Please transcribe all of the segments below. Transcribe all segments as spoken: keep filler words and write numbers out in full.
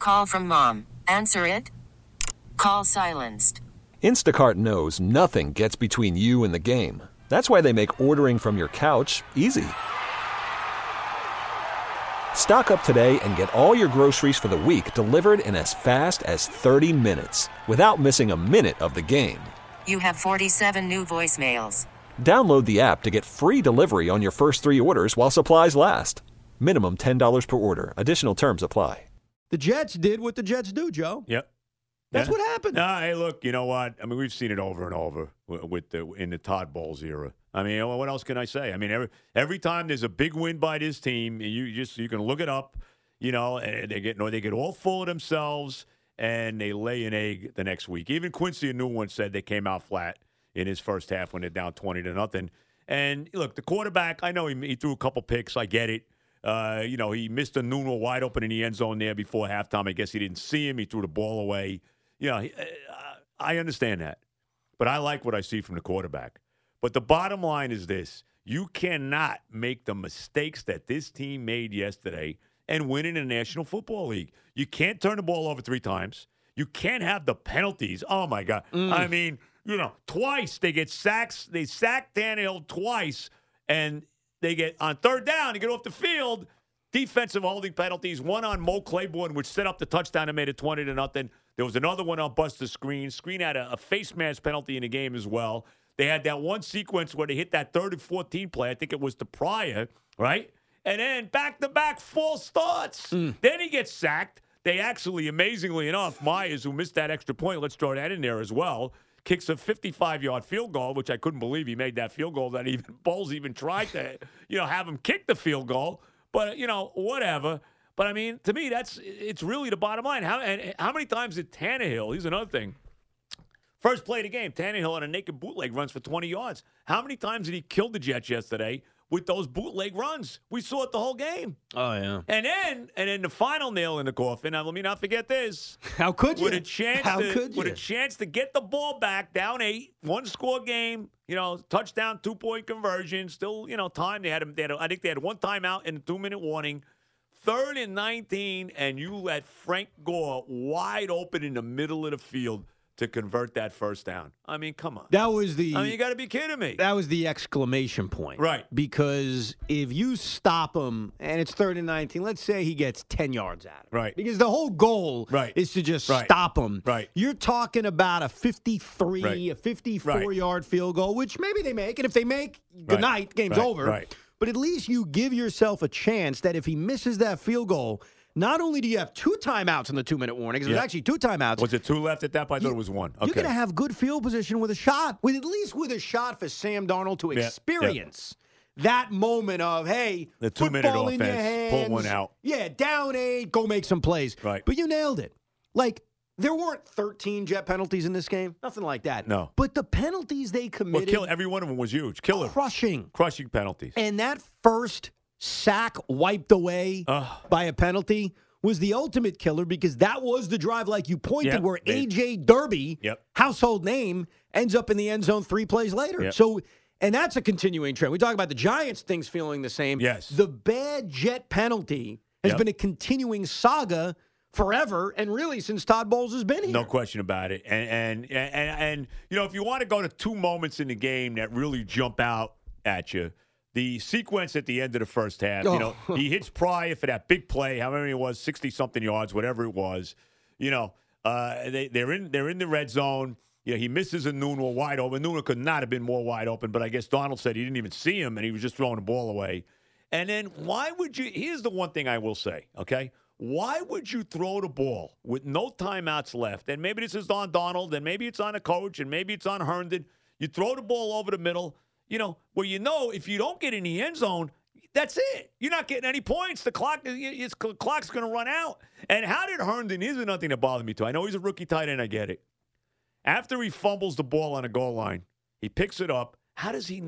Call from mom. Answer it. Call silenced. Instacart knows nothing gets between you and the game. That's why they make ordering from your couch easy. Stock up today and get all your groceries for the week delivered in as fast as thirty minutes without missing a minute of the game. You have forty-seven new voicemails. Download the app to get free delivery on your first three orders while supplies last. Minimum ten dollars per order. Additional terms apply. The Jets did what the Jets do, Joe. Yep. That's yeah. what happened. Nah, hey, look, you know what? I mean, we've seen it over and over with the in the Todd Bowles era. I mean, what else can I say? I mean, every every time there's a big win by this team, you just you can look it up. You know, and they get no, they get all full of themselves and they lay an egg the next week. Even Quincy Anunoby once said they came out flat in his first half when they're down twenty to nothing. And look, the quarterback, I know he, he threw a couple picks. I get it. Uh, you know, he missed a Nuno wide open in the end zone there before halftime. I guess he didn't see him. He threw the ball away. You know, he, uh, I understand that. But I like what I see from the quarterback. But the bottom line is this. You cannot make the mistakes that this team made yesterday and win in the National Football League. You can't turn the ball over three times. You can't have the penalties. Oh, my God. Mm. I mean, you know, twice they get sacks. They sack Tannehill twice, and they get on third down, they get off the field, defensive holding penalties, one on Mo Claiborne, which set up the touchdown and made it twenty to nothing. There was another one on Buster Screen. Screen had a, a face mask penalty in the game as well. They had that one sequence where they hit that third and fourteen play. I think it was to Pryor, right? And then back-to-back false starts. Mm. Then he gets sacked. They actually, amazingly enough, Myers, who missed that extra point, let's throw that in there as well, kicks a fifty-five-yard field goal, which I couldn't believe he made that field goal. That even Bowles even tried to, you know, have him kick the field goal. But, you know, whatever. But, I mean, to me, that's it's really the bottom line. How and how many times did Tannehill, here's another thing, first play of the game, Tannehill on a naked bootleg runs for twenty yards. How many times did he kill the Jets yesterday with those bootleg runs? We saw it the whole game. Oh, yeah. And then and then the final nail in the coffin, now let me not forget this. How could you? With a chance How to, could you? With a chance to get the ball back, down eight, one-score game, you know, touchdown, two-point conversion, still, you know, time. They had, they had I think they had one timeout and a two-minute warning. Third and nineteen, and you let Frank Gore wide open in the middle of the field to convert that first down. I mean, come on. That was the. I mean, you got to be kidding me. That was the exclamation point, right? Because if you stop him and it's third and nineteen, let's say he gets ten yards at it, right? Because the whole goal, right. is to just right. stop him, right? You're talking about a fifty-three, right. a fifty-four right. yard field goal, which maybe they make, and if they make, good right. night, game's right. over. Right. But at least you give yourself a chance that if he misses that field goal, not only do you have two timeouts in the two-minute warning, because yeah. there's actually two timeouts. Was it two left at that point? I thought you, it was one. Okay. You're going to have good field position with a shot, with at least with a shot for Sam Darnold to yeah. experience yeah. that moment of, hey, the two-minute football in your offense, hands, pull one out. Yeah, down eight, go make some plays. Right. But you nailed it. Like, there weren't thirteen jet penalties in this game. Nothing like that. No. But the penalties they committed. Well, kill, every one of them was huge. Killer. Crushing. Crushing penalties. And that first sack wiped away uh, by a penalty was the ultimate killer because that was the drive, like you pointed, yep, where they, A J Derby, yep. household name, ends up in the end zone three plays later. Yep. So, and that's a continuing trend. We talk about the Giants, things feeling the same. Yes. The bad jet penalty has yep. been a continuing saga forever, and really since Todd Bowles has been here. No question about it. And, and, and, and you know, if you want to go to two moments in the game that really jump out at you, the sequence at the end of the first half, oh. you know, he hits Pryor for that big play, however many it was, sixty-something yards, whatever it was. You know, uh, they, they're in they're in the red zone. You know, he misses a Nuno wide open. Nuno could not have been more wide open, but I guess Donald said he didn't even see him, and he was just throwing the ball away. And then why would you – here's the one thing I will say, okay? Why would you throw the ball with no timeouts left? And maybe this is on Donald, and maybe it's on a coach, and maybe it's on Herndon. You throw the ball over the middle, you know, where you know if you don't get in the end zone, that's it. You're not getting any points. The clock, it's, the clock's going to run out. And how did Herndon – here's nothing that bothered me too. I know he's a rookie tight end. I get it. After he fumbles the ball on a goal line, he picks it up. How does he not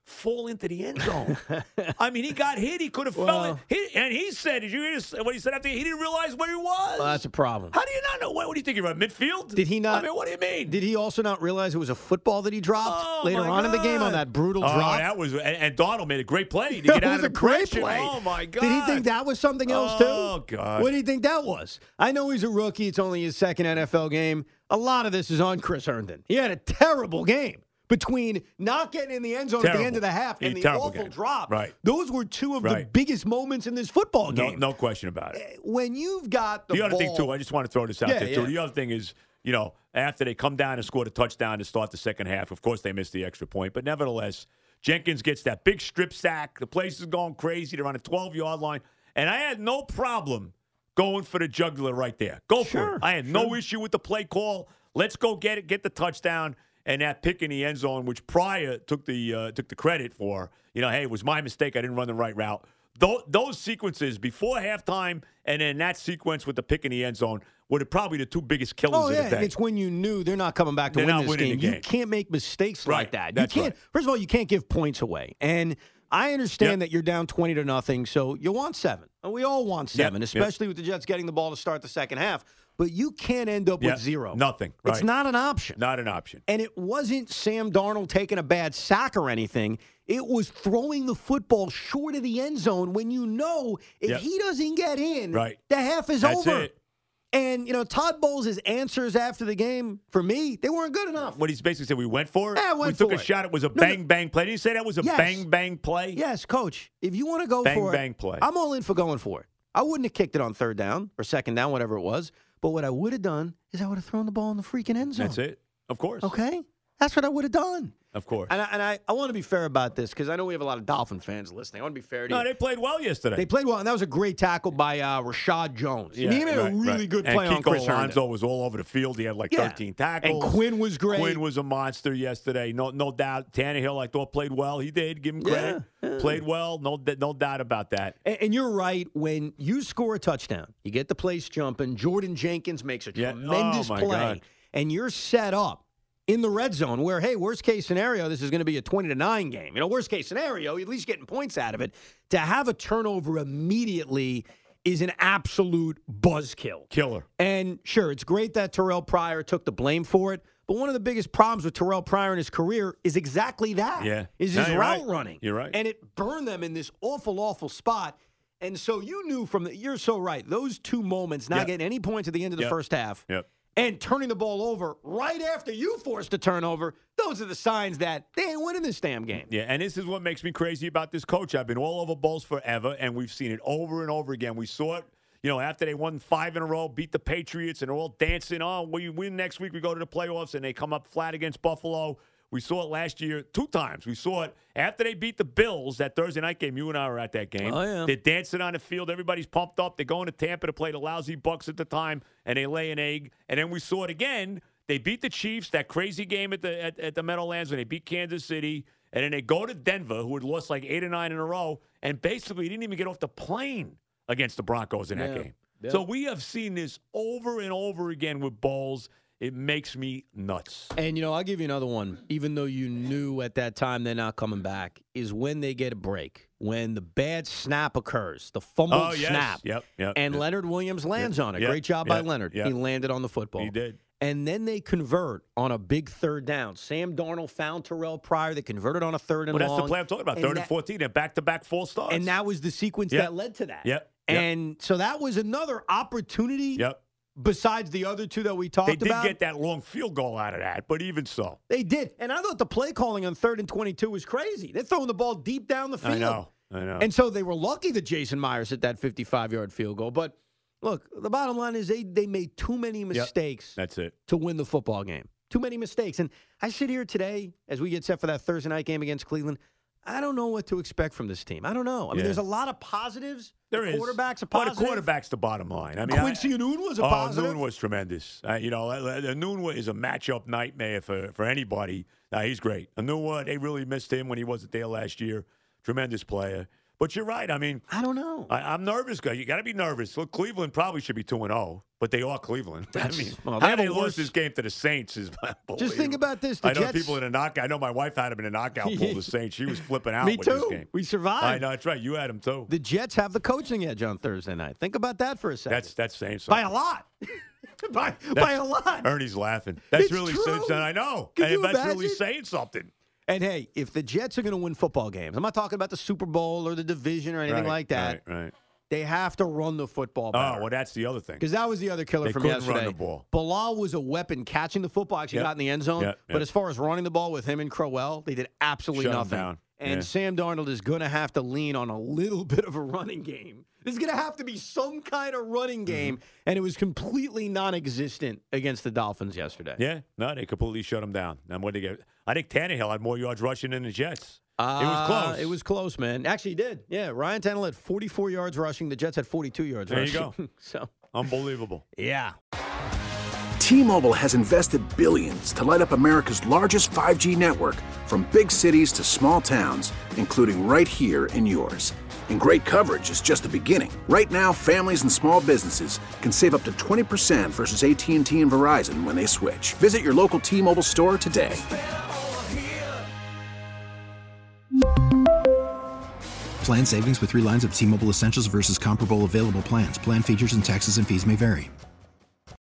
fall into the end zone. I mean, he got hit. He could have Well- fell in. He, and he said, did you hear this, what he said after? He didn't realize where he was. Well, that's a problem. How do you not know? What, what do you think? You're at midfield? Did he not- I mean, what do you mean? Did he also not realize it was a football that he dropped Oh, later my on in the game on God. that brutal Oh, drop? that was, and, and Donald made a great play to That get out was of a the great pressure. play. Oh, my God. Did he think that was something else, too? Oh, God. What do you think that was? I know he's a rookie. It's only his second N F L game. A lot of this is on Chris Herndon. He had a terrible game. Between not getting in the end zone Terrible. at the end of the half and A the terrible awful game. drop, Right. those were two of the Right. biggest moments in this football No, game. no question about it. When you've got the, The other ball, thing, too, I just want to throw this out Yeah, there, too. yeah. The other thing is, you know, after they come down and score a touchdown to start the second half, of course they missed the extra point. But nevertheless, Jenkins gets that big strip sack. The place is going crazy. They're on a twelve-yard line. And I had no problem going for the jugular right there. Go for Sure, it. I had no issue with the play call. Let's go get it, get the touchdown. And that pick in the end zone, which Pryor took the uh, took the credit for, you know, hey, it was my mistake. I didn't run the right route. Those, those sequences before halftime and then that sequence with the pick in the end zone were the, probably the two biggest killers Oh, of yeah, the day. and it's when you knew they're not coming back to They're win not this winning game. the You game. can't make mistakes Right, like that. You that's can't. right. First of all, you can't give points away. And I understand Yep. that you're down twenty to nothing, so you want seven. And we all want seven, yep. especially with the Jets getting the ball to start the second half. But you can't end up Yeah, with zero. nothing, It's right. not an option. Not an option. And it wasn't Sam Darnold taking a bad sack or anything. It was throwing the football short of the end zone when you know if Yep. he doesn't get in, Right. the half is That's over. it. And, you know, Todd Bowles' answers after the game, for me, they weren't good enough. What he's basically said, we went for it. Yeah, we went took for a it. shot. It was a No, bang, no. bang play. Did you say that was a Yes. bang, bang play? Yes, Coach, if you want to go Bang, for it, bang play. I'm all in for going for it. I wouldn't have kicked it on third down or second down, whatever it was. But what I would have done is I would have thrown the ball in the freaking end zone. That's it. Of course. Okay? That's what I would have done. Of course. And I, and I, I want to be fair about this because I know we have a lot of Dolphin fans listening. I want to be fair to No, you. they played well yesterday. They played well, and that was a great tackle by uh, Rashad Jones. Yeah, and he made right, a really right. good and play on Kiko Chris Alonso Herndon. was all over the field. He had like Yeah. thirteen tackles. And Quinn was great. Quinn was a monster yesterday. No, no doubt. Tannehill, I thought, played well. He did. Give him credit. Yeah, yeah. Played well. No, no doubt about that. And, and you're right. When you score a touchdown, you get the place jumping. Jordan Jenkins makes a Yeah. tremendous Oh, my play, God. and you're set up in the red zone where, hey, worst case scenario, this is going to be a twenty to nine game. You know, worst case scenario, at least getting points out of it. To have a turnover immediately is an absolute buzzkill. Killer. And sure, it's great that Terrell Pryor took the blame for it. But one of the biggest problems with Terrell Pryor in his career is exactly that. Yeah. Is No, his you're route right. running. You're right. And it burned them in this awful, awful spot. And so you knew from the, you're so right. Those two moments, not Yep. getting any points at the end of the Yep. first half, Yep. and turning the ball over right after you forced a turnover, those are the signs that they ain't winning this damn game. Yeah, and this is what makes me crazy about this coach. I've been all over Bowles forever, and we've seen it over and over again. We saw it, you know, after they won five in a row, beat the Patriots, and they're all dancing. Oh, we win next week, we go to the playoffs, and they come up flat against Buffalo. We saw it last year two times. We saw it after they beat the Bills, that Thursday night game. You and I were at that game. Oh, yeah. They're dancing on the field. Everybody's pumped up. They're going to Tampa to play the lousy Bucks at the time, and they lay an egg. And then we saw it again. They beat the Chiefs, that crazy game at the at, at the Meadowlands when they beat Kansas City. And then they go to Denver, who had lost like eight or nine in a row, and basically didn't even get off the plane against the Broncos in that Yeah. game. Yeah. So we have seen this over and over again with Bowles. It makes me nuts. And, you know, I'll give you another one, even though you knew at that time they're not coming back, is when they get a break, when the bad snap occurs, the fumbled Oh, yes. snap. Yep, yep, And yep. Leonard Williams lands on it. Yep, Great job by yep, Leonard. yep. He landed on the football. He did. And then they convert on a big third down. Sam Darnold found Terrell Pryor. They converted on a third and Well, that's long. the play I'm talking about. And Third that- and fourteen. They're back-to-back full starts. And that was the sequence Yep. that led to that. Yep, yep. And so that was another opportunity Yep. besides the other two that we talked They did about. get that long field goal out of that, but even so. They did. And I thought the play calling on third and twenty-two was crazy. They're throwing the ball deep down the field. I know. I know. And so they were lucky that Jason Myers hit that fifty-five-yard field goal. But look, the bottom line is they, they made too many mistakes That's it. to win the football game. Too many mistakes. And I sit here today as we get set for that Thursday night game against Cleveland. I don't know what to expect from this team. I don't know. I mean, Yeah. there's a lot of positives. There the is. quarterback's a Well, positive. the quarterback's the bottom line. I mean, Quincy I, Noon was a oh, positive. Noon was tremendous. Uh, you know, uh, uh, Noon is a matchup nightmare for, for anybody. Uh, he's great. Anua, they really missed him when he wasn't there last year. Tremendous player. But you're right. I mean, I don't know. I, I'm nervous, guys. You got to be nervous. Look, Cleveland probably should be two and zero, but they are Cleveland. That's, I mean, well, they how have they a lost worse- this game to the Saints is Just think about this. The I know Jets, people in a knockout. I know my wife had them in a knockout pool. The Saints. She was flipping out Me with too. this game. We survived. I know that's right. You had them too. The Jets have the coaching edge on Thursday night. Think about that for a second. That's that's saying by something. a lot. by, That's- by a lot. Ernie's laughing. That's It's really true. saying something. I know. Can and you that's really imagine? saying something. And hey, if the Jets are going to win football games, I'm not talking about the Super Bowl or the division or anything Right, like that. Right, right. They have to run the football Oh, better. well, that's the other thing. Because that was the other killer They from couldn't yesterday. run the ball. Bilal was a weapon catching the football. Actually Yep. got in the end zone. Yep, But yep. as far as running the ball with him and Crowell, they did absolutely Shut 'em nothing. down. And Yeah. Sam Darnold is going to have to lean on a little bit of a running game. There's going to have to be some kind of running game. Mm-hmm. And it was completely non-existent against the Dolphins yesterday. Yeah, no, they completely shut him down. And what they get? I think Tannehill had more yards rushing than the Jets. it was Uh, close. It was close, man. Actually, he did. Yeah, Ryan Tannehill had forty-four yards rushing. The Jets had forty-two yards There you rushing. go. so, Unbelievable. yeah. T-Mobile has invested billions to light up America's largest five G network, from big cities to small towns, including right here in yours. And great coverage is just the beginning. Right now, families and small businesses can save up to twenty percent versus A T and T and Verizon when they switch. Visit your local T-Mobile store today. Plan savings with three lines of T-Mobile Essentials versus comparable available plans. Plan features and taxes and fees may vary.